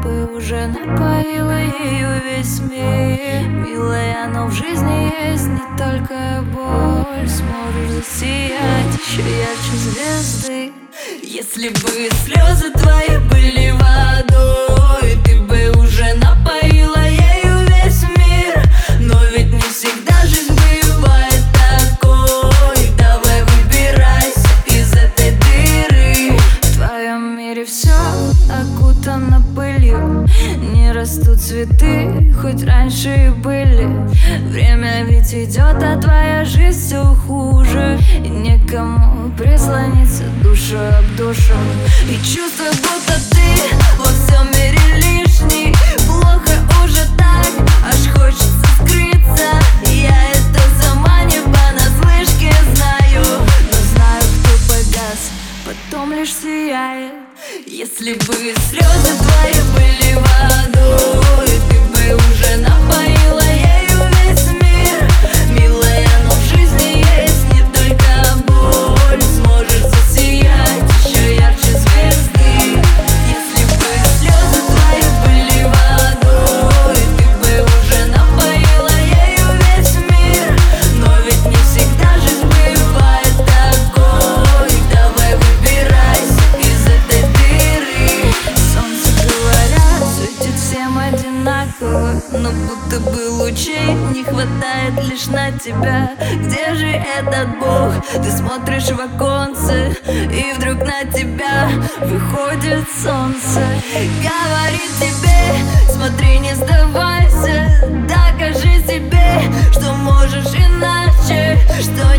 бы уже напоила ее весь мир. Милая, но в жизни есть не только боль. Сможешь засиять еще ярче звезды. Если бы слезы твои были водой, ты бы уже напоила ею весь мир. Но ведь не всегда жизнь бывает такой. Давай выбирайся из этой дыры. В твоем мире все окутано пылью. Не растут цветы, хоть раньше и были. Время ведь идет, а твоя жизнь все хуже. И некому прислониться душу об душу. И чувство, будто ты во всем мире лишний. Плохо уже так, аж хочется скрыться. Я это сама не понаслышке знаю, но знаю, кто погас, потом лишь сияет. Если бы слезы твои были водой, ты бы уже напоила ею весь мир. Милая, но в жизни есть не только боль. Сможешь засиять еще ярче звезды. Если бы слезы твои были водой, ты бы уже напоила ею весь мир. Но ведь не всегда жизнь бывает такой. Давай выбирайся из этой дыры. Солнце, говорят, светит всем одинаково, но будто бы лучей не хватает лишь на тебя. Где же этот Бог? Ты смотришь в оконце, и вдруг на тебя выходит солнце. Говорит тебе, смотри, не сдавайся. Докажи себе, что можешь иначе, что